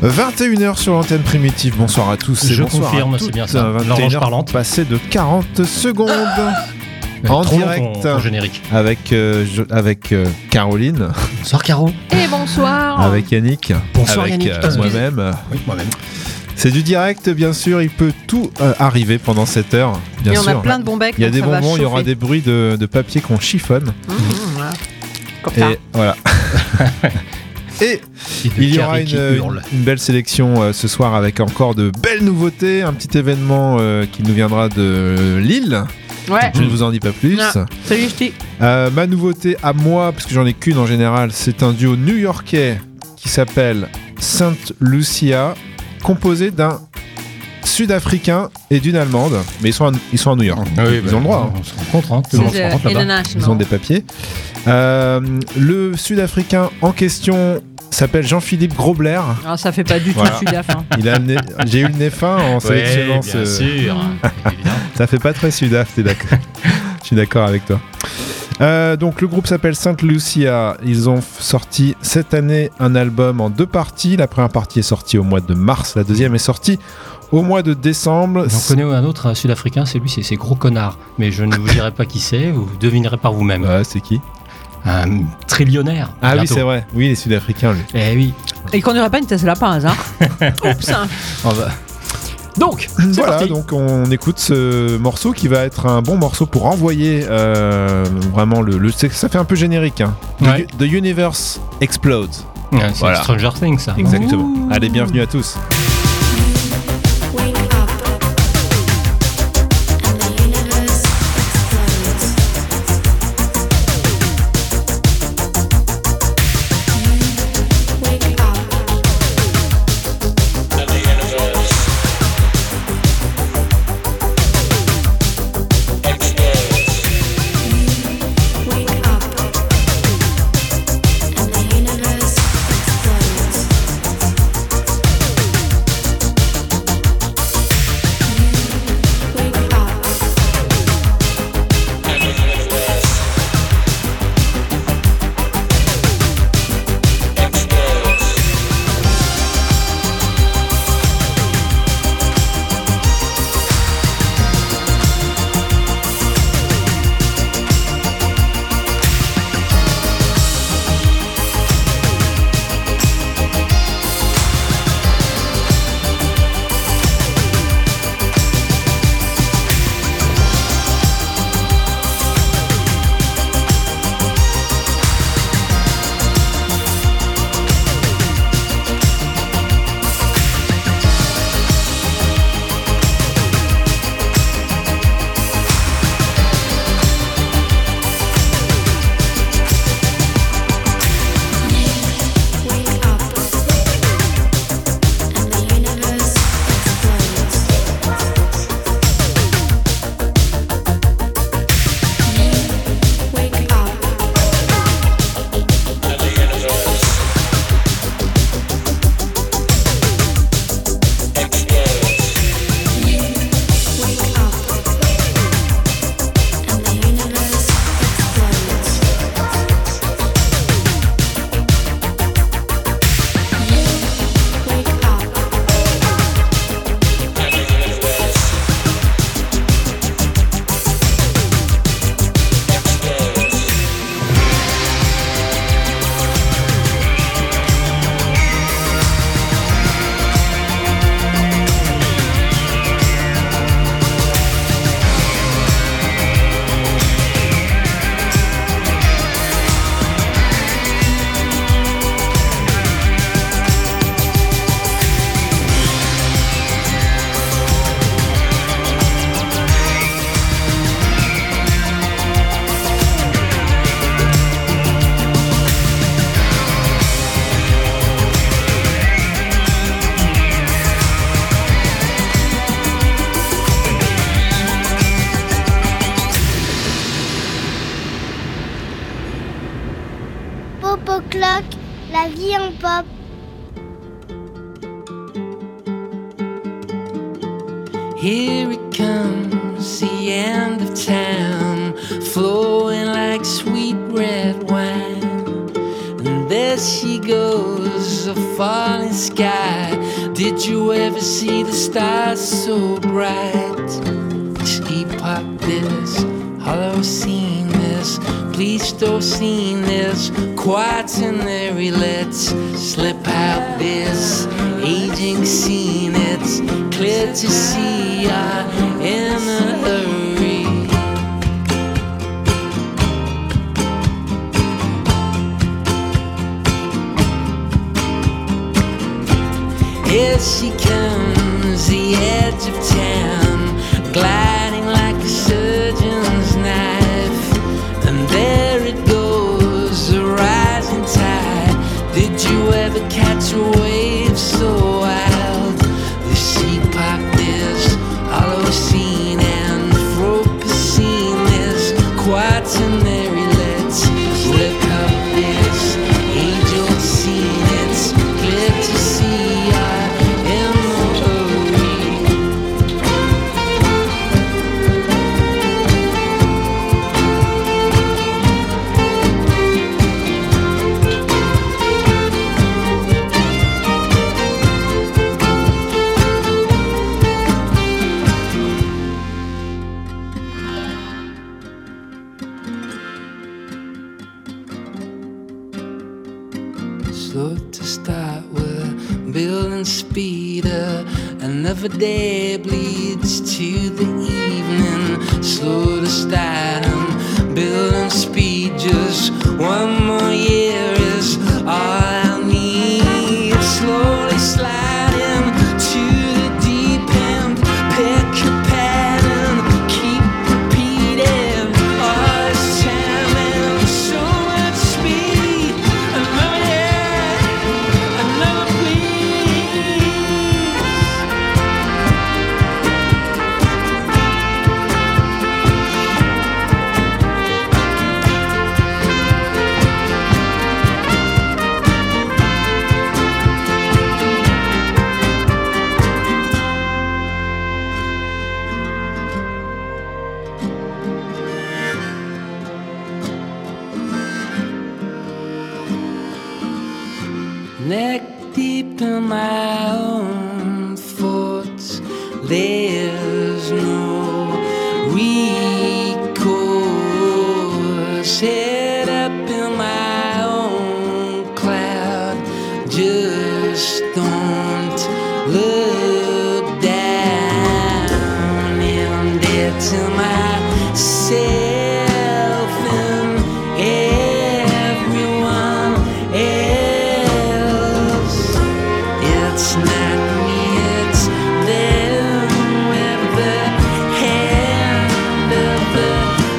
21h sur l'antenne primitive. Bonsoir à tous et Je bonsoir confirme, à toutes. c'est bien ça. 21h parlante. passé de 40 secondes en Trop long, direct ton générique. avec Caroline, Bonsoir Caro. Et bonsoir. avec Yannick, Bonsoir, avec Yannick. moi-même. Oui, moi-même. C'est du direct, bien sûr. Il peut tout arriver pendant cette heure. Bien Et on sûr. a plein de bons becs. Il y a donc des ça va bonbons, il y aura chauffer. des bruits de papier qu'on chiffonne. Voilà. Comme ça. Et voilà. Et il y aura une belle sélection ce soir avec encore de belles nouveautés, un petit événement qui nous viendra de Lille. Ouais. Je ne vous en dis pas plus. Non. Salut Ch'ti. Ma nouveauté à moi, parce que j'en ai qu'une en général, c'est un duo new-yorkais qui s'appelle Saint Lucia, composé d'un Sud-Africain et d'une Allemande. Mais ils sont à New York. Ils ont le droit. On se rencontre, hein. C'est Tout le monde se rencontre là-bas. international. Ils ont des papiers. Le Sud-Africain en question s'appelle Jean-Philippe Grobler. Ah, ça fait pas du tout Voilà. Sudaf. Hein. J'ai eu le nez fin en sélectionnant Ouais, bien sûr. Évidemment. Ça fait pas très Sudaf, t'es d'accord. Je suis d'accord avec toi. Donc le groupe s'appelle Saint Lucia. Ils ont sorti cette année un album en 2 parties. La première partie est sortie au mois de mars. La deuxième est sortie au mois de décembre. J'en connais un autre sud-africain, c'est lui, c'est Gros Connard. Mais je ne vous dirai pas qui c'est, vous devinerez par vous-même. Ouais, c'est qui? Un trillionnaire. Ah bientôt. oui, c'est vrai. Oui, les Sud-Africains, lui. Eh oui. Et qu'on n'aurait pas une Tesla par hasard. Oups. On va- Donc, c'est Voilà, parti. donc on écoute ce morceau qui va être un bon morceau pour envoyer vraiment ça fait un peu générique. Hein. Ouais. The Universe Explodes. Ouais, c'est Voilà. Stranger Things, ça. Exactement. Ouh. Allez, bienvenue à tous. Wake up, and the universe explodes. Wake up, and the universe explodes. Wake up, and the universe explodes. Wake up, and the universe explodes. Wake up, and the universe explodes. Wake up, and the universe explodes. Wake up, and the universe explodes. Wake up, and the universe explodes. Popo Clock, la vie en pop. Here it comes, the end of time, flowing like sweet red wine. And there's she goes, a falling sky. Did you ever see the stars so bright? This epoch, this hollow scene, this Pleistocene, this quaternary. Let's slip out this aging scene. It's clear to see you're in a hurry. Here she comes, the edge of town, gliding like a surgeon's knife. And there it goes, a rising tide. Did you ever catch a wave so wild? This epoch, this Holocene, Anthropocene, this quaternary. Let's slip up this age-old scene. It's clear to see you're in a hurry. Slow to start, we're building speeder. Another day bleeds to the evening. Slow to start and building speed. Just one more year is all I need. Slowly sliding to the deep end. Pick a pattern, keep repeating. All this time and so much speed. Another year, another please. Neck deep in my own thoughts, there's no recourse. Head up in my own cloud, just don't look down. And it's myself and everyone else. It's not me, it's them with the hand of the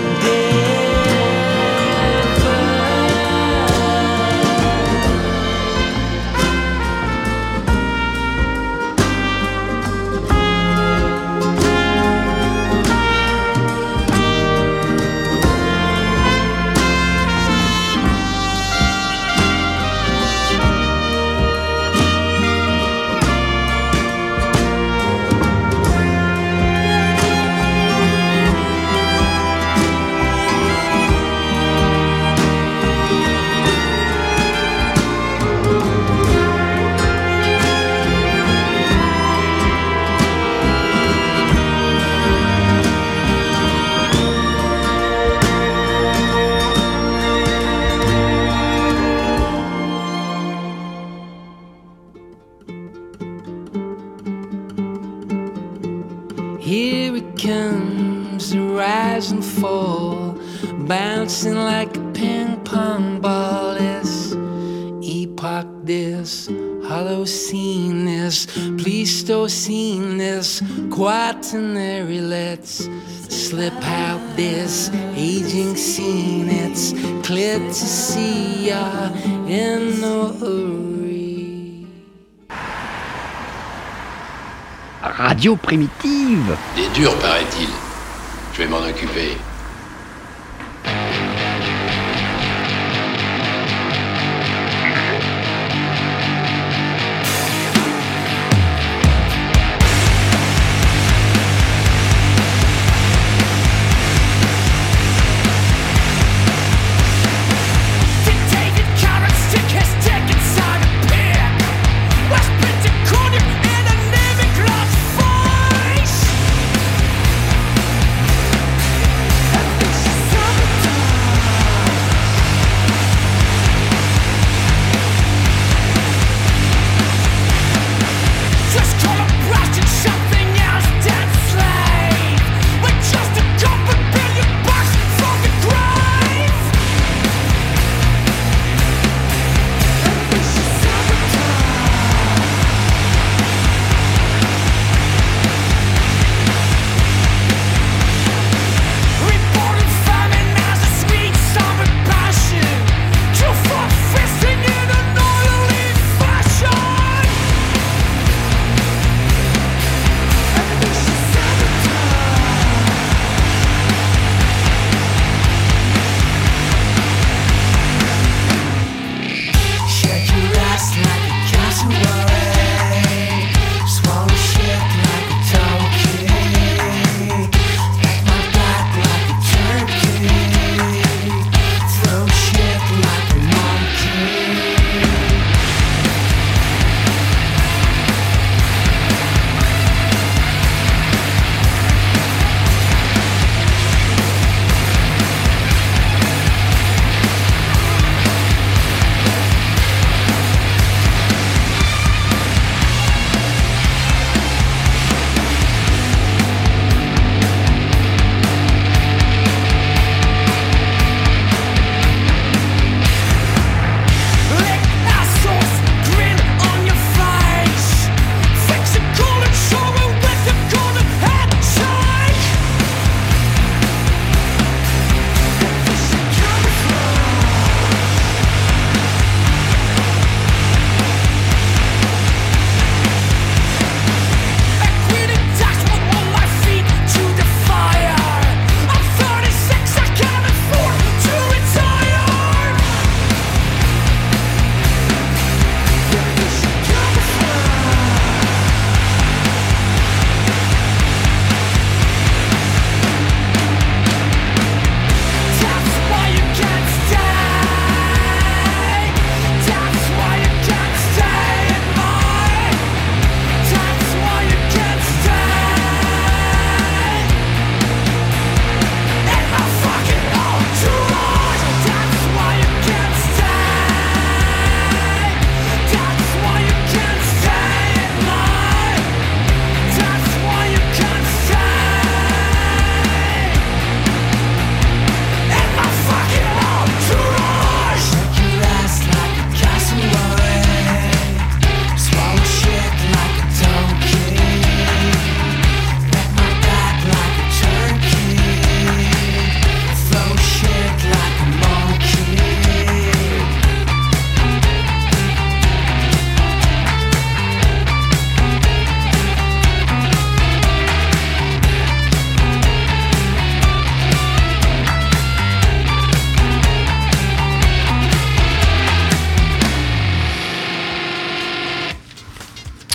Here it comes, the rise and fall, bouncing like a ping pong ball. This epoch, this Holocene, this Pleistocene, this quaternary. Let's slip out this aging scene. It's clear to see you're in no hurry. Radio primitive. Des durs, paraît-il. Je vais m'en occuper. Dictated carrots to kiss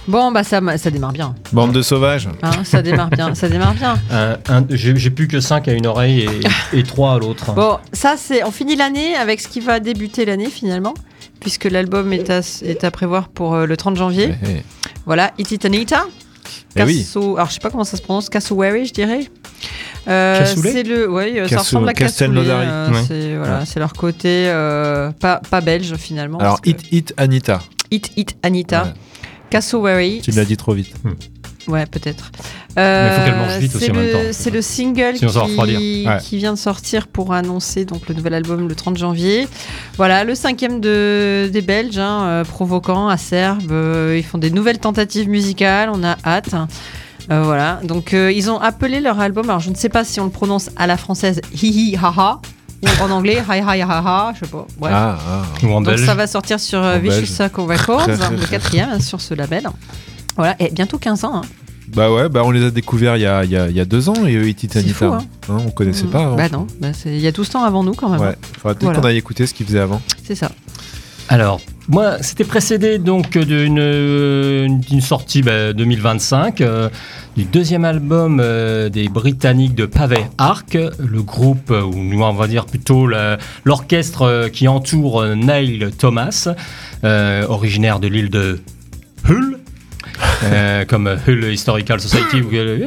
Bon, bah ça démarre bien. Bande de sauvages. Hein, ça démarre bien. J'ai plus que 5 à une oreille et 3 à l'autre. Bon, ça c'est. On finit l'année avec ce qui va débuter l'année finalement, puisque l'album est à prévoir pour le 30 janvier. Eh. Voilà, It It Anita. Eh oui. Alors je sais pas comment ça se prononce, Cassowary je dirais. Cassoulet C'est le, ça ressemble à Castelnaudary. Cassoulet. Ouais. C'est leur côté pas belge finalement. Alors, parce que- It Anita. It Anita. Ouais. Cassowary. Tu l'as dit trop vite. Ouais, peut-être. Mais faut qu'elle mange vite aussi en même temps. C'est le single Sinon, ça va refroidir. Ouais. qui vient de sortir pour annoncer donc le nouvel album le 30 janvier. Voilà, le 5e des Belges, provoquant, acerbe. Ils font des nouvelles tentatives musicales, on a hâte. Voilà, donc ils ont appelé leur album, alors je ne sais pas si on le prononce à la française hi haha ou en anglais hi hi ha ha, je sais pas. Bref. Ou en Donc belge. ça va sortir sur En Vicious belge. Circle Records, le 4e sur ce label. Voilà, et bientôt 15 ans. Hein. Bah ouais, on les a découverts il y a 2 ans, et It It C'est Anita. fou, hein. On connaissait pas avant. Bah non, il y a tout ce temps avant nous quand même. Ouais, faudra peut-être Voilà. qu'on aille écouter ce qu'ils faisaient avant. C'est ça. Alors, moi, c'était précédé donc d'une sortie 2025 du deuxième album des Britanniques de Pavey Ark, le groupe, ou on va dire plutôt l'orchestre qui entoure Neil Thomas, originaire de l'île de Hull. Comme Hull Historical Society.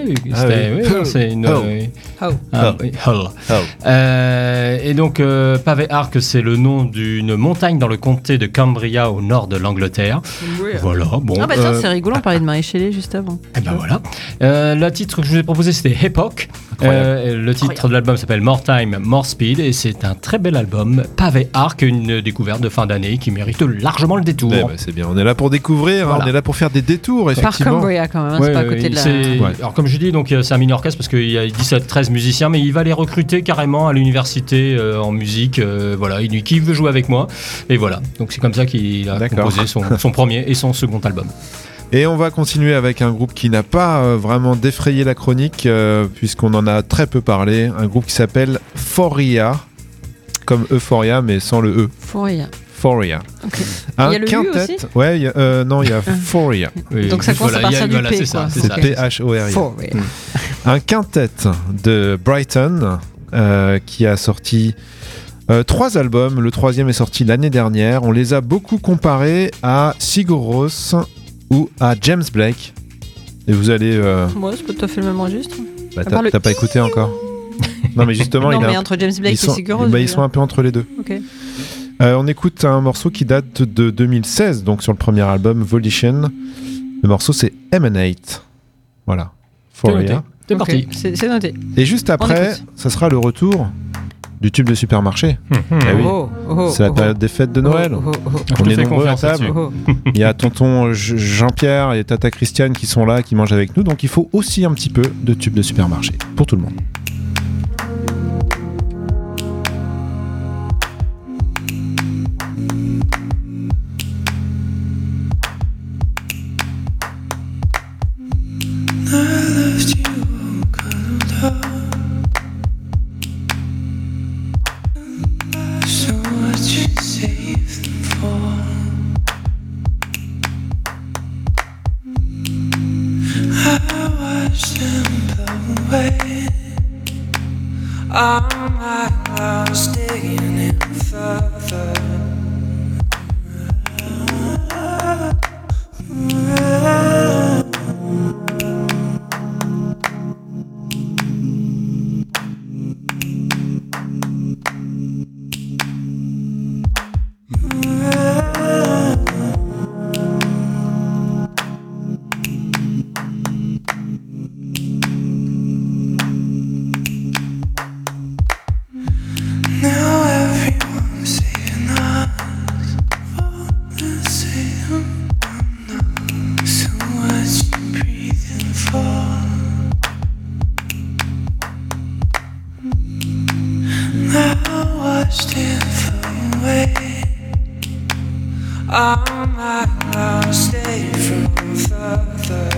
C'est une. Hull. Oui, Hull. Et donc, Pavey Ark, c'est le nom d'une montagne dans le comté de Cumbria au nord de l'Angleterre. Voilà, bon. Ah bah tiens, c'est rigolo, on parlait de Marie Shelley juste avant. Et ben voilà. Le titre que je vous ai proposé, c'était Epoch. Le titre de l'album s'appelle More Time, More Speed, et c'est un très bel album. Pavey Ark, une découverte de fin d'année qui mérite largement le détour. Eh ben, c'est bien, on est là pour découvrir, Voilà. on est là pour faire des détours, Par effectivement. Cumbria quand même, c'est pas à côté de la... Ouais. Alors comme je dis, donc c'est un mini orchestre parce qu'il y a 17-13 musiciens, mais il va les recruter carrément à l'université en musique. Voilà, il dit qui veut jouer avec moi, et voilà. Donc c'est comme ça qu'il a D'accord. composé son premier et son second album. Et on va continuer avec un groupe qui n'a pas vraiment défrayé la chronique, puisqu'on en a très peu parlé. Un groupe qui s'appelle Foria, comme Euphoria, mais sans le E. Foria. Foria. Ok. Un Il y a le U quintet. aussi Ouais, non, il y a Foria. Oui, Donc ça commence à partir du P, c'est ça, quoi. c'est C'est ça. P-H-O-R-I-A. Foria. Un quintet de Brighton qui a sorti 3 albums. Le 3e est sorti l'année dernière. On les a beaucoup comparés à Sigur Rós ou à James Blake. Et vous allez... Moi, c'est pas tout à fait le même registre. bah, part le t'as pas écouté encore. Non, mais justement, Non, il mais a... entre James Blake et Sigur Rós. ils sont un peu entre les deux. Ok. On écoute un morceau qui date de 2016, donc sur le premier album, Volition. Le morceau, c'est Emanate. Voilà. Foria. C'est Ok, parti. c'est noté. Et juste après, écoute. ça sera le retour du tube de supermarché. Eh oui. C'est la période des fêtes de Noël. Je On te est fais nombreux à confiance table. là-dessus. Il y a tonton Jean-Pierre et tata Christiane qui sont là, qui mangent avec nous. Donc il faut aussi un petit peu de tube de supermarché pour tout le monde. So what you save them for? I watched them blow away. All my lost digging in further. Now everyone's saying us for the same. So what you breathing for? I watched it fly away. All my lost day from further.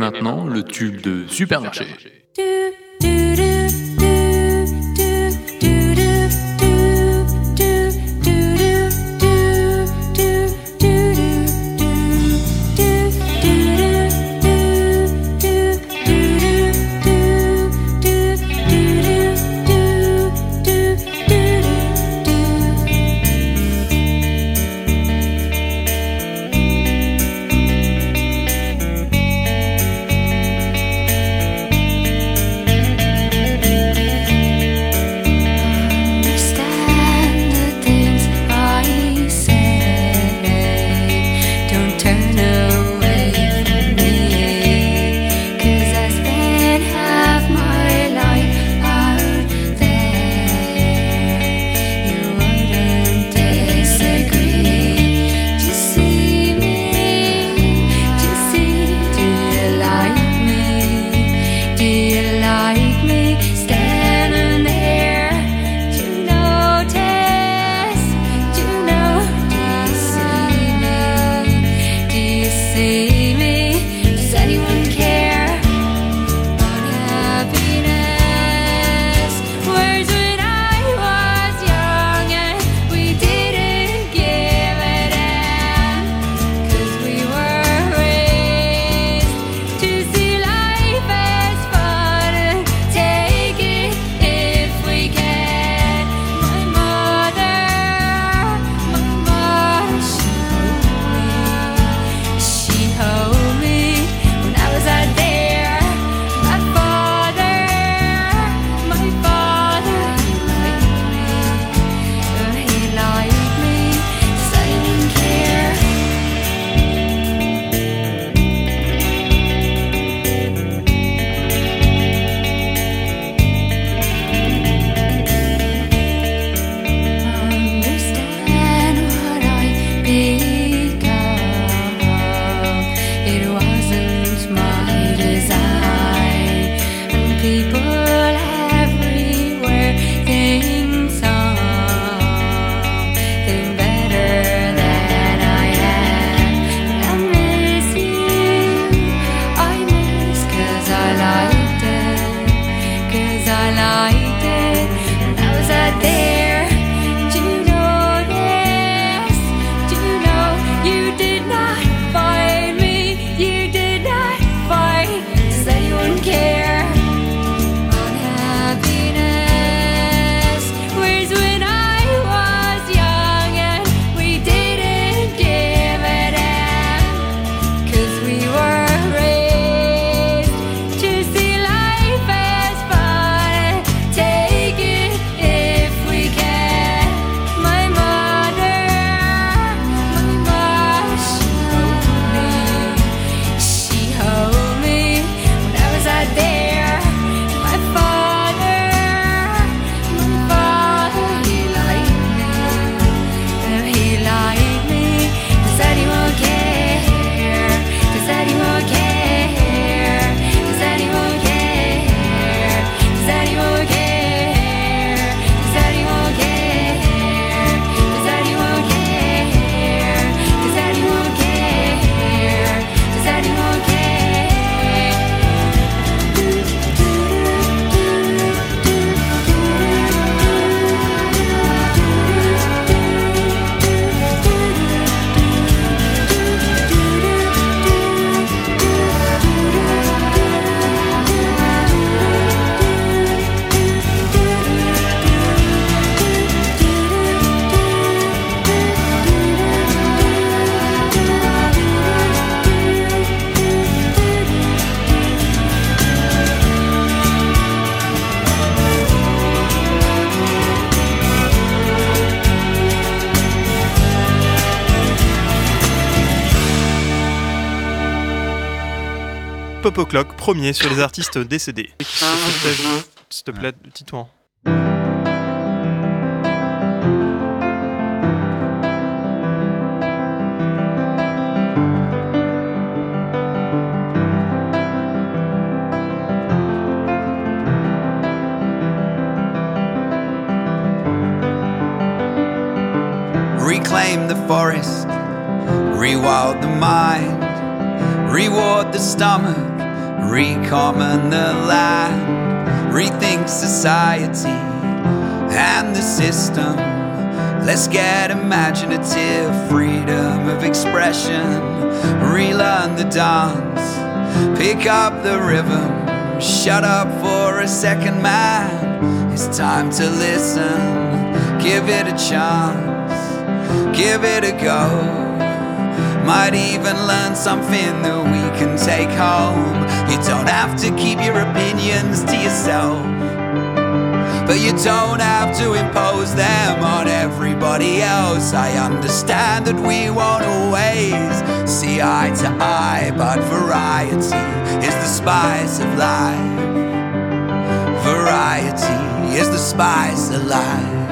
maintenant, le tube de Supermarché. Pop O'Clock, premier sur les artistes décédés. S'il te plaît, dis-toi. Reclaim the forest, rewild the mind, reward the stomach, recommon the land, rethink society and the system. Let's get imaginative, freedom of expression, relearn the dance, pick up the rhythm, shut up for a second, man. It's time to listen, give it a chance, give it a go. Might even learn something that we can take home. You don't have to keep your opinions to yourself, but you don't have to impose them on everybody else. I understand that we won't always see eye to eye, but variety is the spice of life. Variety is the spice of life.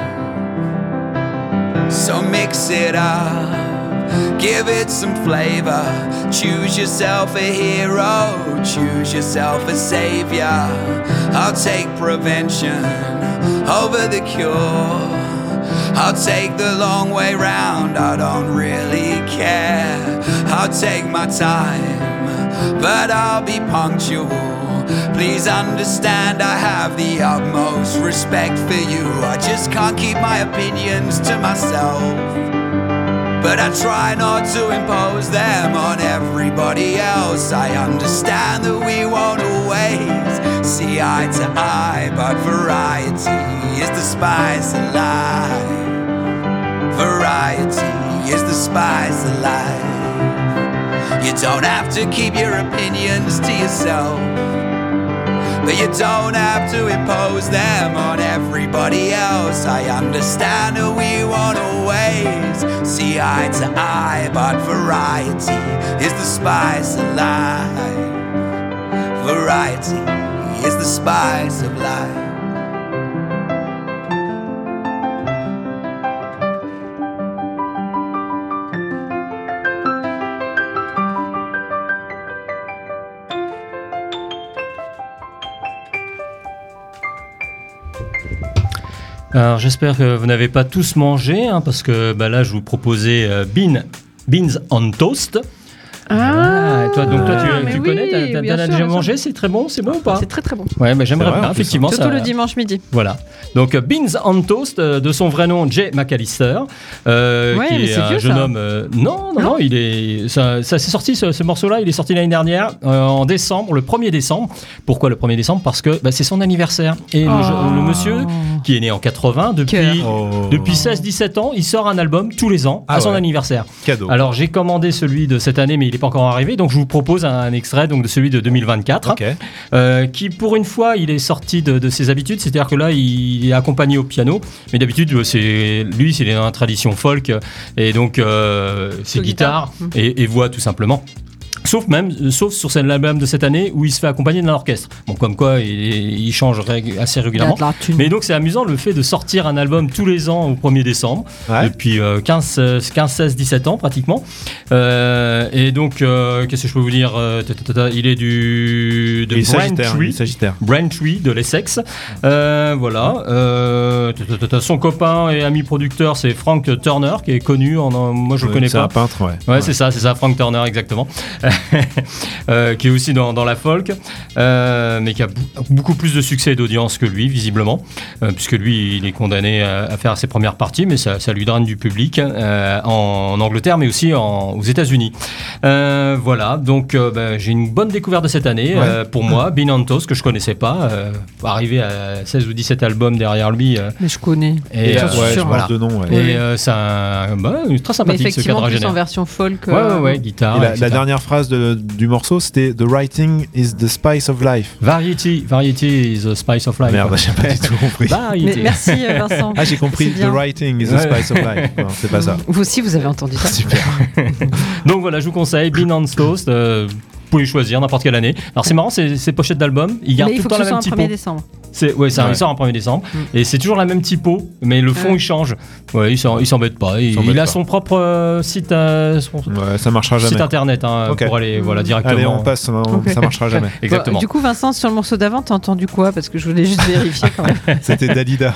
So mix it up, give it some flavor. Choose yourself a hero, choose yourself a savior. I'll take prevention over the cure. I'll take the long way round, I don't really care. I'll take my time, but I'll be punctual. Please understand I have the utmost respect for you. I just can't keep my opinions to myself, but I try not to impose them on everybody else. I understand that we won't always see eye to eye, but variety is the spice of life. Variety is the spice of life. You don't have to keep your opinions to yourself, but you don't have to impose them on everybody else. I understand that we won't always see eye to eye, but variety is the spice of life. Variety is the spice of life. Alors j'espère que vous n'avez pas tous mangé, hein, parce que là je vous proposais Beans on Toast. Ah, et toi, donc toi tu connais, t'as déjà mangé, c'est très bon, c'est bon ou pas? C'est très très bon. Ouais, mais j'aimerais bien, effectivement. Surtout le dimanche midi. Voilà. Donc Beans on Toast, de son vrai nom Jay McAllister, qui est un jeune homme. Non, il est. Ça s'est sorti ce morceau-là, il est sorti l'année dernière en décembre, le 1er décembre. Pourquoi le 1er décembre? Parce que c'est son anniversaire. Et le monsieur qui est né en 80, depuis 16-17 ans, il sort un album tous les ans à son anniversaire. Cadeau. Alors j'ai commandé celui de cette année, mais il n'est pas encore arrivé, donc je vous propose un extrait donc, de celui de 2024, qui pour une fois il est sorti de ses habitudes, c'est-à-dire que là il est accompagné au piano, mais d'habitude c'est dans la tradition folk, et donc c'est guitare et voix tout simplement. Sauf sur l'album de cette année où il se fait accompagner d'un orchestre. Bon, comme quoi il change assez régulièrement. Mais donc c'est amusant le fait de sortir un album tous les ans au 1er décembre, depuis 15, 16, 17 ans pratiquement. Et donc, qu'est-ce que je peux vous dire? Il est de Braintree de l'Essex. Voilà. Son copain et ami producteur, c'est Frank Turner, qui est connu. Moi, je le connais pas. C'est un peintre, ouais. C'est ça, Frank Turner, exactement. Qui est aussi dans la folk, mais qui a beaucoup plus de succès et d'audience que lui, visiblement, puisque lui, il est condamné à faire ses premières parties, mais ça lui draine du public en Angleterre, mais aussi aux États-Unis. Voilà, donc j'ai une bonne découverte de cette année pour moi. Beans on Toast, que je connaissais pas, arrivé à 16 ou 17 albums derrière lui. Mais je connais. Et je pense de nom. Et c'est très sympathique, ce quadragénaire. En version folk. Guitare. La dernière phrase du morceau, c'était The writing is the spice of life. Variety is the spice of life. Merde, j'ai pas du tout compris. Merci Vincent. J'ai compris The writing is the spice of life. Non, c'est pas ça. Vous aussi, vous avez entendu ça. Super. Donc voilà, je vous conseille Beans on Toast. Vous pouvez choisir n'importe quelle année. Alors c'est marrant, ces pochettes d'album, ils gardent tout le temps la même typo. Mais il faut que ce soit un 1er décembre. Il sort en 1er décembre. Et c'est toujours la même typo, mais le fond il change. Ouais, il s'embête pas. Il a son propre site, ça marchera jamais. Site internet pour aller directement. Allez, on passe, ça marchera jamais. Exactement. Bon, du coup, Vincent, sur le morceau d'avant, t'as entendu quoi? Parce que je voulais juste vérifier quand même. C'était Dalida.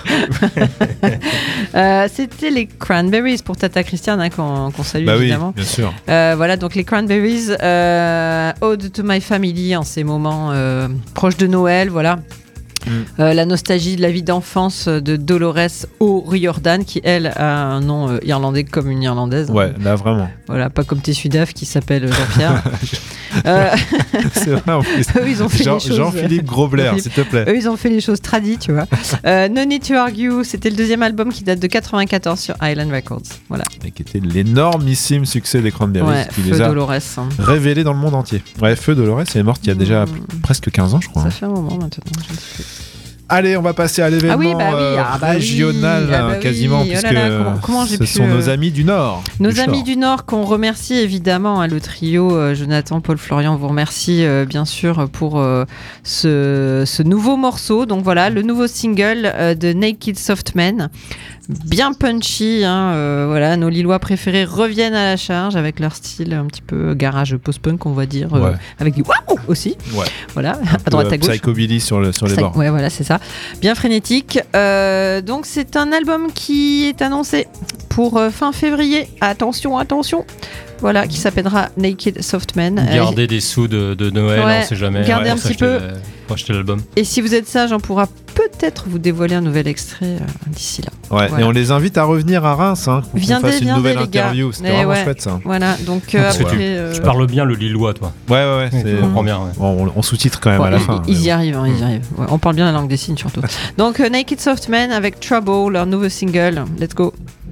C'était les Cranberries pour Tata Christiane qu'on salue évidemment. Oui, bien sûr. Voilà, donc les Cranberries, Ode to My Family en ces moments proches de Noël, voilà. La nostalgie de la vie d'enfance de Dolores O'Riordan, qui elle a un nom irlandais comme une irlandaise. Ouais, là vraiment. Voilà, pas comme tes Sudaf qui s'appelle Jean-Pierre. C'est vrai en plus. Eux, ils ont fait les choses. Jean-Philippe Grosblair, s'il te plaît. Eux, ils ont fait les choses tradies, tu vois. No Need to Argue, c'était le deuxième album qui date de 94 sur Island Records. Voilà. Et qui était l'énormissime succès des Cranberries, qui les a révélés dans le monde entier. Ouais, Feu Dolores, elle est morte il y a déjà presque 15 ans, je crois. Ça fait un moment maintenant. Je ne sais plus. Allez, on va passer à l'événement régional, quasiment, puisque ce sont nos amis du Nord. Nos amis du Nord qu'on remercie évidemment, le trio Jonathan, Paul, Florian, vous remercie bien sûr pour ce nouveau morceau. Donc voilà, le nouveau single de Naked Soft Men. Bien punchy, voilà, nos Lillois préférés reviennent à la charge avec leur style un petit peu garage post-punk, on va dire, avec du waouh aussi. Ouais. Voilà, à droite à gauche. Psychobilly sur les bords. Ouais, voilà, c'est ça. Bien frénétique. Donc c'est un album qui est annoncé pour fin février. Attention. Voilà, qui s'appellera Naked Soft Men. Garder des sous de Noël, on sait jamais. Gardez un petit peu. Pour acheter l'album. Et si vous êtes sage, on pourra peut-être vous dévoiler un nouvel extrait d'ici là. Ouais, voilà. Et on les invite à revenir à Reims, pour qu'on fasse une nouvelle interview. C'était vraiment chouette ça. Voilà, donc parce que tu parles bien le Lillois, toi. Ouais. Je comprends bien. Ouais. Bon, on sous-titre quand même à la fin. Ils y arrivent, ils y arrivent. Ouais, on parle bien la langue des signes surtout. Donc Naked Soft Men avec Trouble, leur nouveau single. Let's go.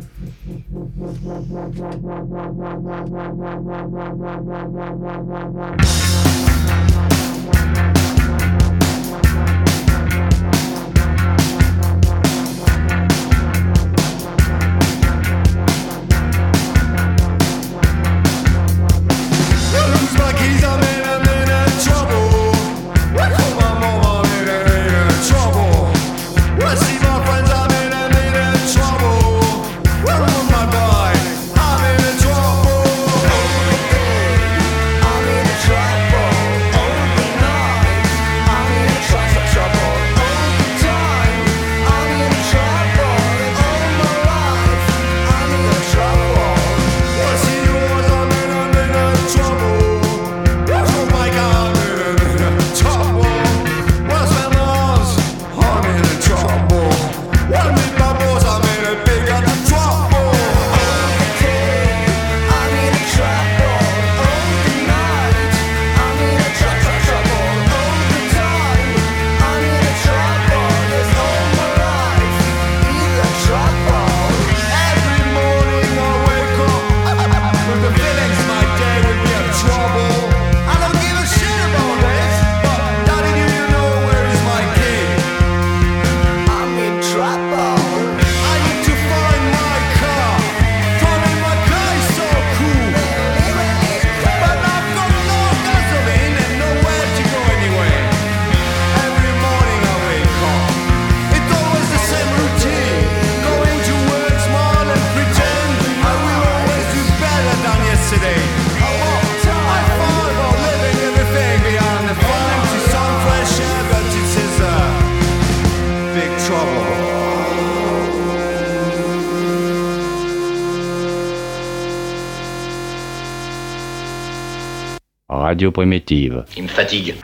Radio Primitive. Il me fatigue.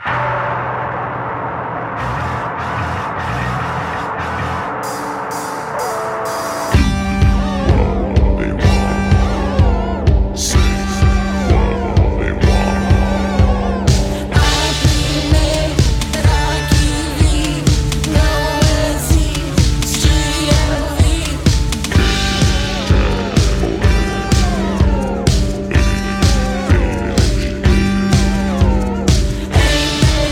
Ain't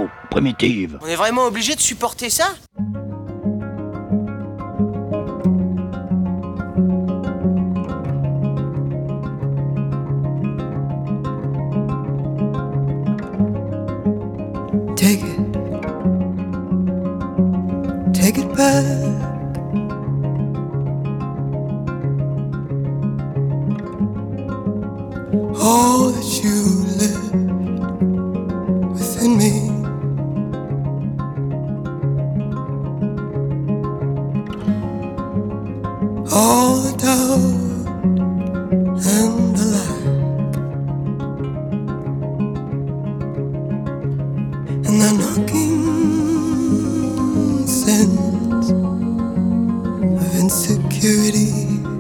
radio primitive. On est vraiment obligé de supporter ça? Take it back. All that you left within me. All the doubt and the lack, and the knocking sense of insecurity.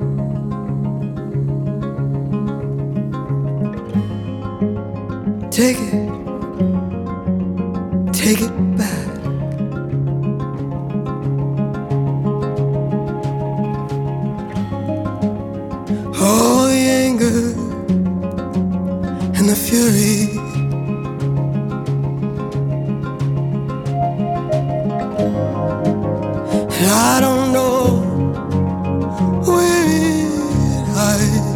Take it back. All the anger and the fury. And I don't know where it hides.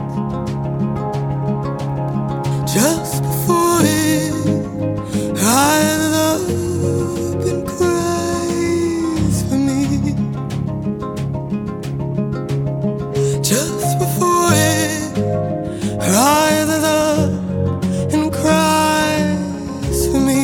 Just before it rises up and cries for me. Just before it rises up and cries for me.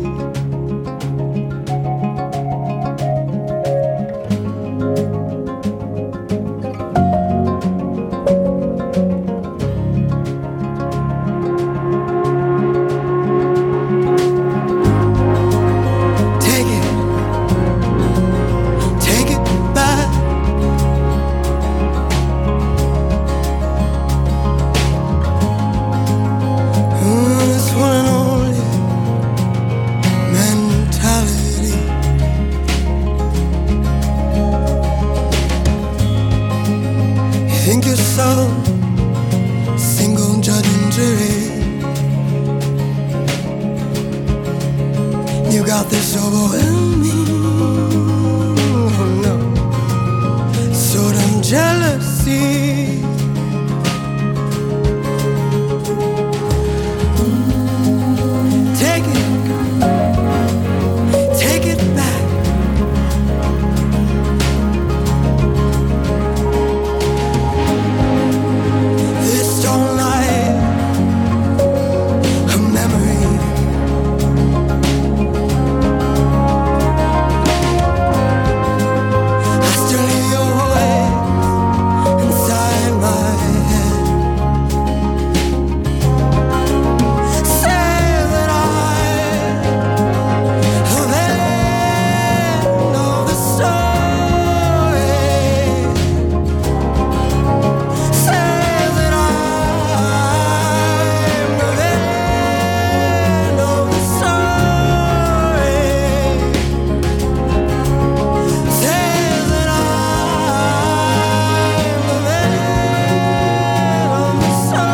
Take it back. This one and only mentality. You think you're so single judge and jury. You got this overwhelming, oh no, sort of jealousy. Take it back. This don't lie, a memory. I still hear your voice inside my head. Say that I'm the end of the story. Say that I'm the end of the story. Say that I'm the end of the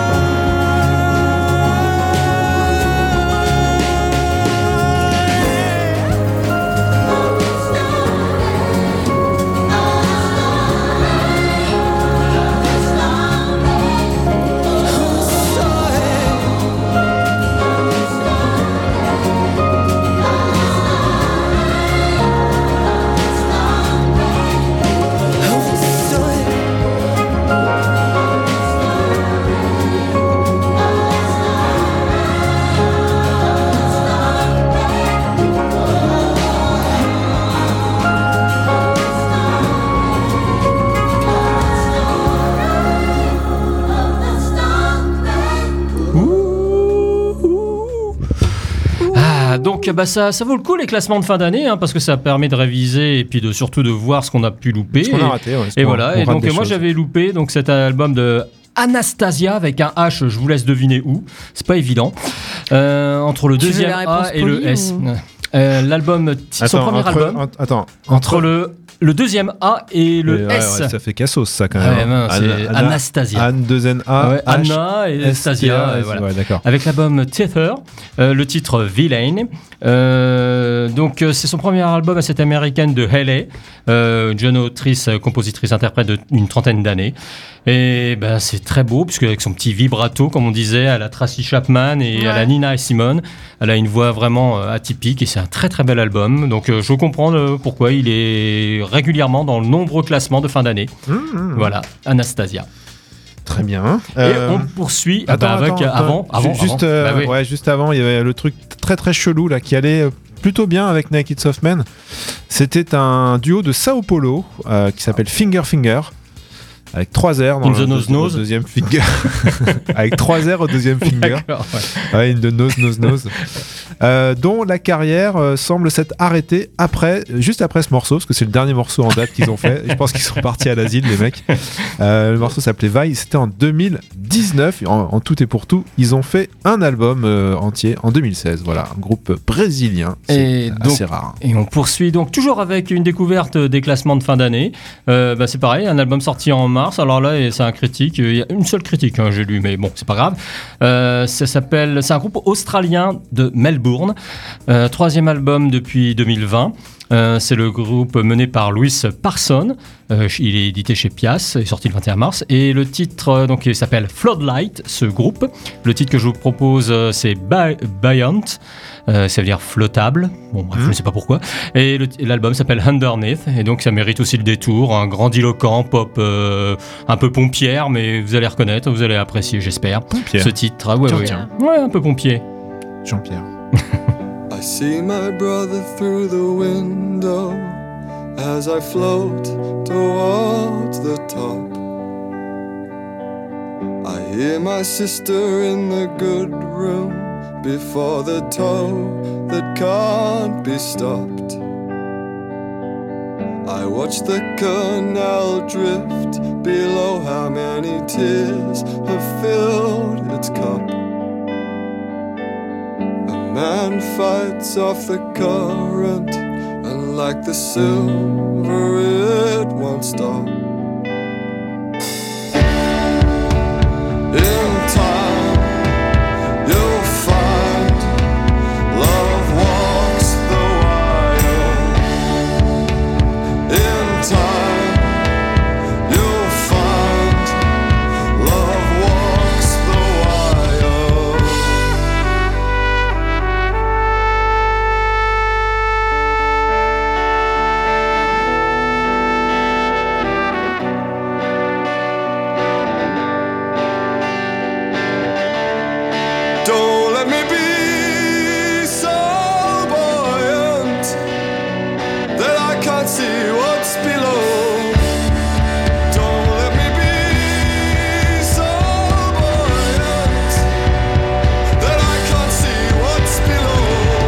Donc bah, ça vaut le coup les classements de fin d'année hein, parce que ça permet de réviser et puis surtout de voir ce qu'on a pu louper. Ce qu'on a raté, ouais, et voilà. Et donc moi choses. j'avais loupé donc cet album de Anastasia avec un H, je vous laisse deviner où. C'est pas évident. Entre le deuxième A et le S. L'album, son premier album, entre le deuxième A et le S. Ouais, ça fait Cassos, ça, quand même. Ouais, c'est Anastasia. Anne, 2N-A. Ouais, Anna et Stasia. Voilà. Ouais, d'accord. Avec l'album Tether, le titre Villain. Donc, c'est son premier album à cette américaine de LA, jeune autrice, compositrice, interprète d'une trentaine d'années. Et ben, c'est très beau, puisque avec son petit vibrato, comme on disait, à la Tracy Chapman et à la Nina Simone, elle a une voix vraiment atypique et c'est un très très bel album. Donc, je comprends pourquoi il est régulièrement dans de nombreux classements de fin d'année. Voilà, Anastasia. Très bien. Et on poursuit juste avant, il y avait le truc très très chelou là qui allait plutôt bien avec Naked Softman. C'était un duo de Sao Paulo qui s'appelle Finger Finger. Avec 3 R dans le deuxième finger. Avec 3 R au deuxième finger. Ouais, une de nose. Dont la carrière semble s'être arrêtée juste après ce morceau, parce que c'est le dernier morceau en date qu'ils ont fait. Je pense qu'ils sont partis à l'asile, les mecs. Le morceau s'appelait Vai, c'était en 2019. En tout et pour tout, ils ont fait un album entier en 2016. Voilà, un groupe brésilien. C'est assez rare. Et on poursuit donc toujours avec une découverte des classements de fin d'année. C'est pareil, un album sorti en mars. Alors là, c'est un critique. Il y a une seule critique, j'ai lu, mais bon, c'est pas grave. C'est un groupe australien de Melbourne. Troisième album depuis 2020. C'est le groupe mené par Louis Parson. Il est édité chez Pias, il est sorti le 21 mars. Et le titre, donc, il s'appelle Floodlight, ce groupe. Le titre que je vous propose, c'est Buoyant. Ça veut dire flottable. Bon, bref, je ne sais pas pourquoi. Et l'album s'appelle Underneath. Et donc, ça mérite aussi le détour. Un grandiloquent pop un peu pompière, mais vous allez reconnaître, vous allez apprécier, j'espère. Pompière. Ce titre. Ouais, un peu pompier. Jean-Pierre. I see my brother through the window as I float towards the top. I hear my sister in the good room before the tow that can't be stopped. I watch the canal drift below, how many tears have filled its cup. A man fights off the current, and like the silver it won't stop. In time you'll find love walks the wire. In time you'll find love walks the wire. Don't let me be so buoyant that I can't see what's below. Don't let me be so buoyant that I can't see what's below.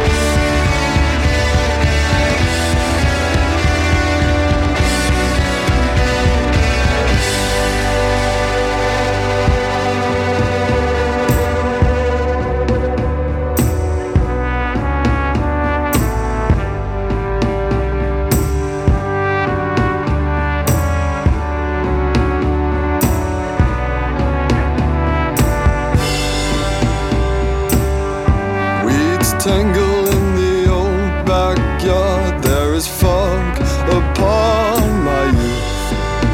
Weeds tangle in the old backyard. There is fog upon my youth.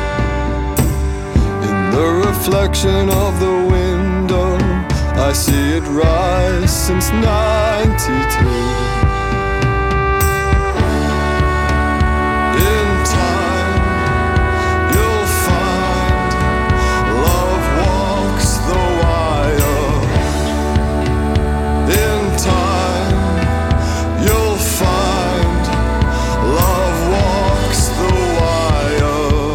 In the reflection of the window, I see it rise since '92. In time, you'll find love walks the wire. In time, you'll find love walks the wire.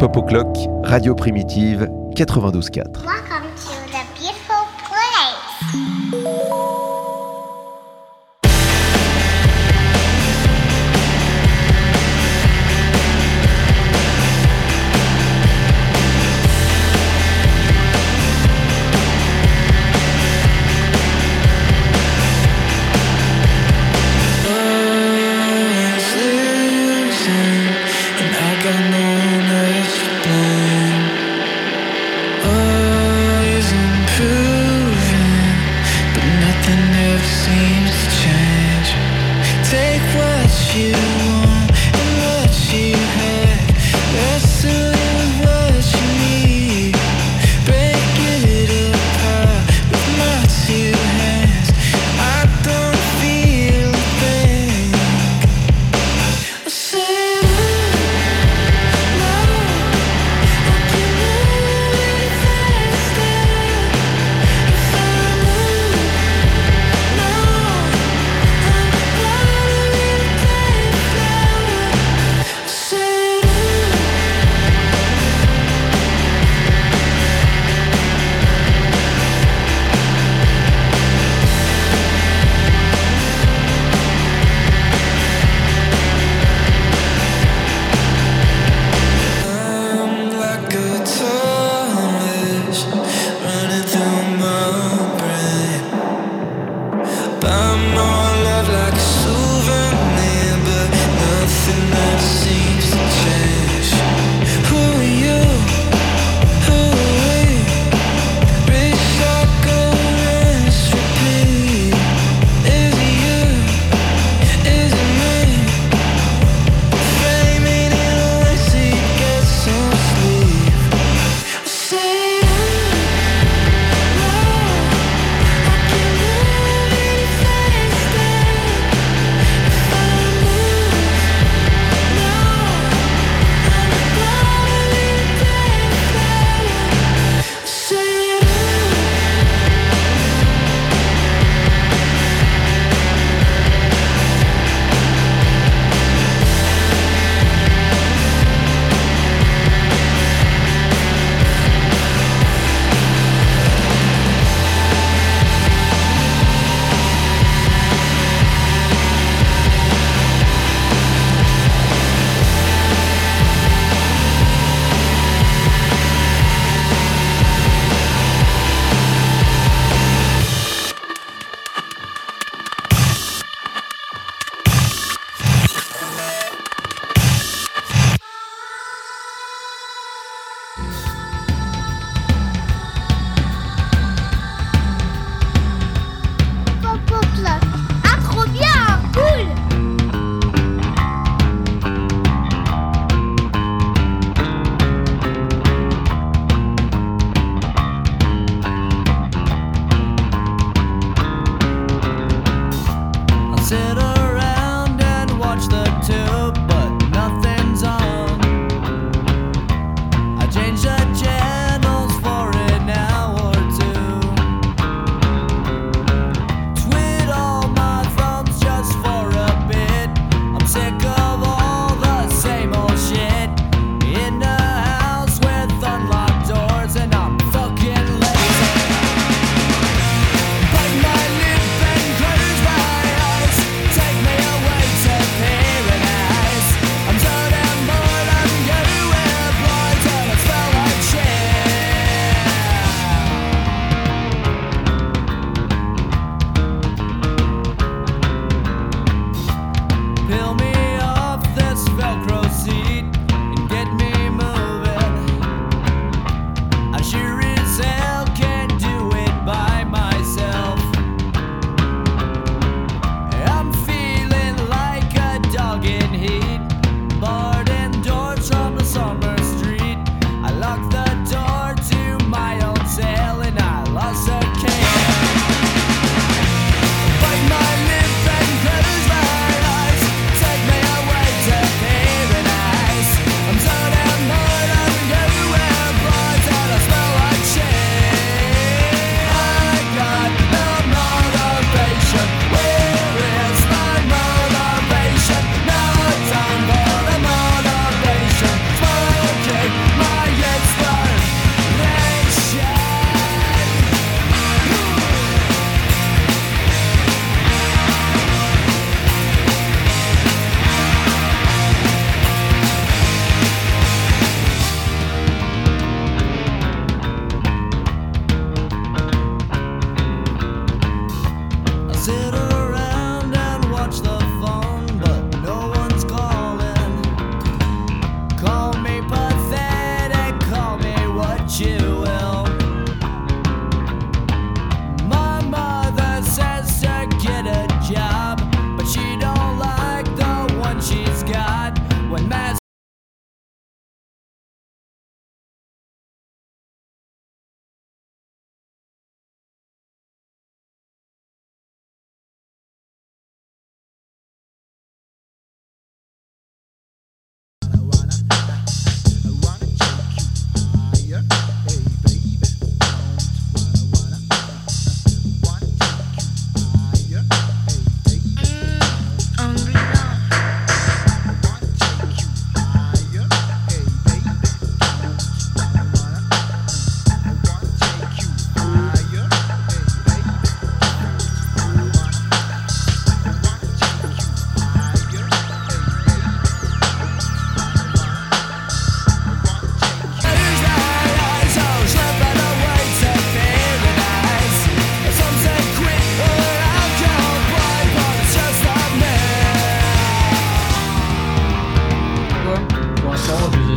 Pop O'Clock, Radio Primitive 92.4. Welcome to the beautiful place. And I got no one else to blame.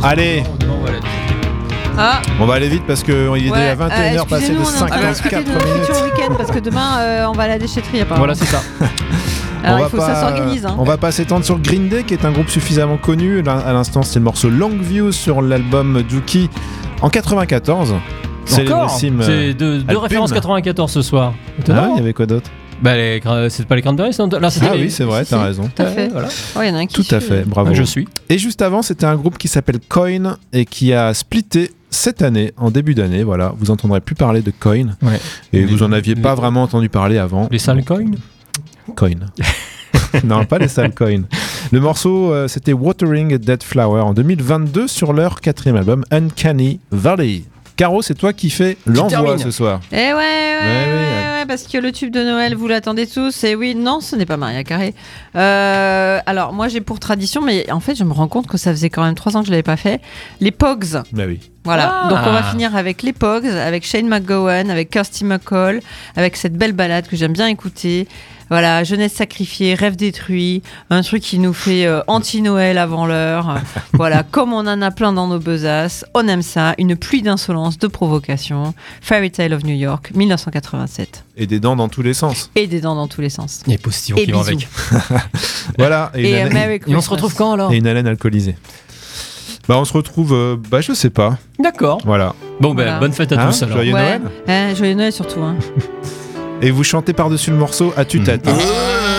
Allez, Ah, on va aller vite parce qu'il est déjà 21h passé de excusez-nous, on est en train 54 de discuter de notre minutes. futur week-end parce que demain on va à la déchetterie apparemment. Voilà, c'est ça. Alors On il va faut que ça s'organise. Hein. On va pas s'étendre sur Green Day, qui est un groupe suffisamment connu. Là, à l'instant, c'est le morceau Longview sur l'album Dookie en 94. Encore Célébrissime, C'est deux Alpine. références 94 ce soir. Ah, Étonnant. il y avait quoi d'autre? Bah, c'est pas les Cranberries, là, c'était Ah les- oui, c'est vrai, Si, t'as si. raison. Tout à fait. Voilà. Oh, il y en a un qui Tout à suit. fait, bravo. Je suis. Et juste avant, c'était un groupe qui s'appelle Coin et qui a splitté cette année, en début d'année. Voilà, vous entendrez plus parler de Coin. Ouais. Et vous en aviez pas vraiment entendu parler avant. Les sales coins. Coin. Non, pas les sales Coin. Le morceau, c'était Watering a Dead Flower en 2022 sur leur 4e album, Uncanny Valley. Caro, c'est toi qui fais l'envoi termines. ce soir. Eh ouais, oui. parce que le tube de Noël, vous l'attendez tous. Et oui, non, ce n'est pas Maria Carré. Alors, moi, j'ai pour tradition, mais en fait, je me rends compte que ça faisait quand même 3 ans que je ne l'avais pas fait. Les Pogs. Bah oui. Voilà, Ah. donc on va finir avec les Pogs, avec Shane McGowan, avec Kirsty McCall, avec cette belle balade que j'aime bien écouter. Voilà, jeunesse sacrifiée, rêve détruit, un truc qui nous fait anti-Noël avant l'heure. Voilà, comme on en a plein dans nos besaces, on aime ça. Une pluie d'insolence, de provocation. Fairy Tale of New York, 1987. Et des dents dans tous les sens. Et des dents dans tous les sens. Et postillons Et qui vont bisous. avec. Voilà. Et une haleine- Merry Et on Christmas. se retrouve quand alors? et une haleine alcoolisée. Bah, on se retrouve, je sais pas. D'accord. Voilà. Bon, ben, Voilà. bonne fête à Hein, tous alors. joyeux Ouais. Noël. Joyeux Noël surtout. Hein. Et vous chantez par-dessus le morceau à tue-tête. hein.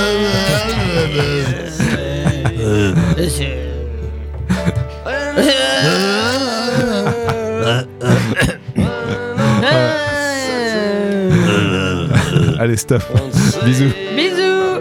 Allez, stop. Bisous. Bisous.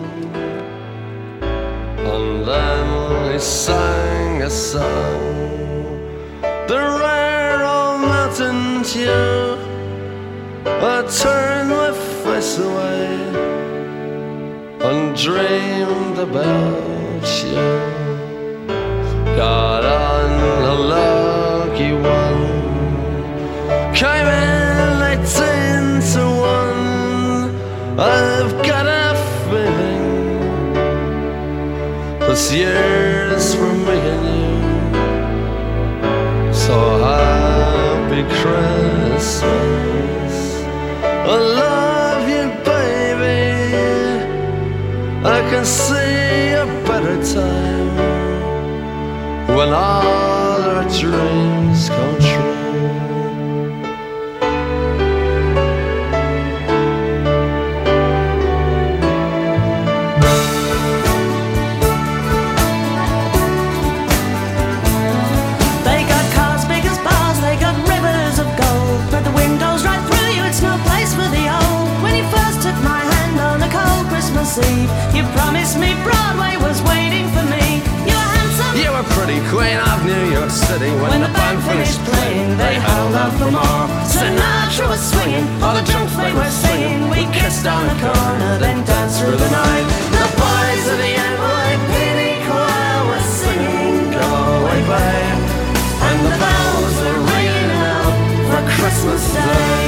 And then he sang a song, the rare old mountain tune. I turned my face away and dreamed about you. Got on a lucky one, came in 18 to 1. I've got a feeling this year's for me and you. So happy Christmas, I love you baby. I can see a better time when all our dreams come true. They got cars big as bars, they got rivers of gold, but the windows right through you, it's no place for the old. When you first took my hand on a cold Christmas Eve, you promised me Broadway was waiting for me. You were handsome, You were pretty queen of New York City. When the band finished playing, they held out for more. Sinatra was swinging, all the junk they were singing. We kissed on the corner, then danced through the night. The boys of the NYPD choir were singing, "Go away, babe," and the bells were ringing out for Christmas Day.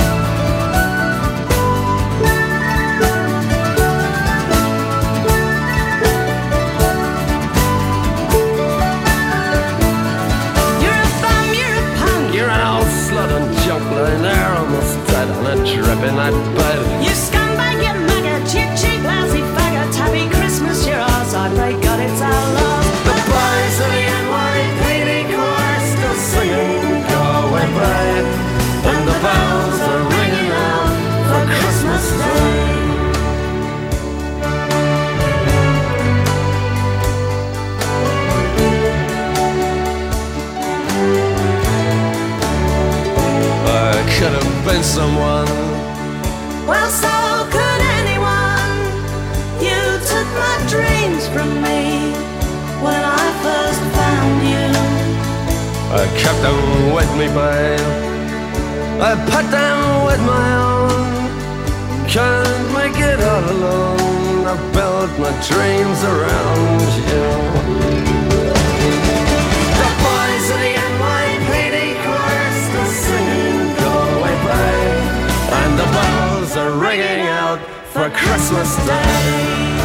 You're a bum, you're a punk, You're an old slut and junk lying there almost dead on a drip in that bed. you scumbag, you maggot, you cheap, lousy faggot. Happy Christmas, you're ours, I pray God it's our love. The boys of the NYPD choir still singing, "Go away, babe," and the bells are ringing out for Christmas Day. I could have been someone. Well, so could anyone. You took my dreams from me when I first found you. I kept them with me, babe. I put them with my own. Can't make it all alone. I built my dreams around you. The boys of the NYPD choir still singing, "Go away, babe," and the bells are ringing out for Christmas Day.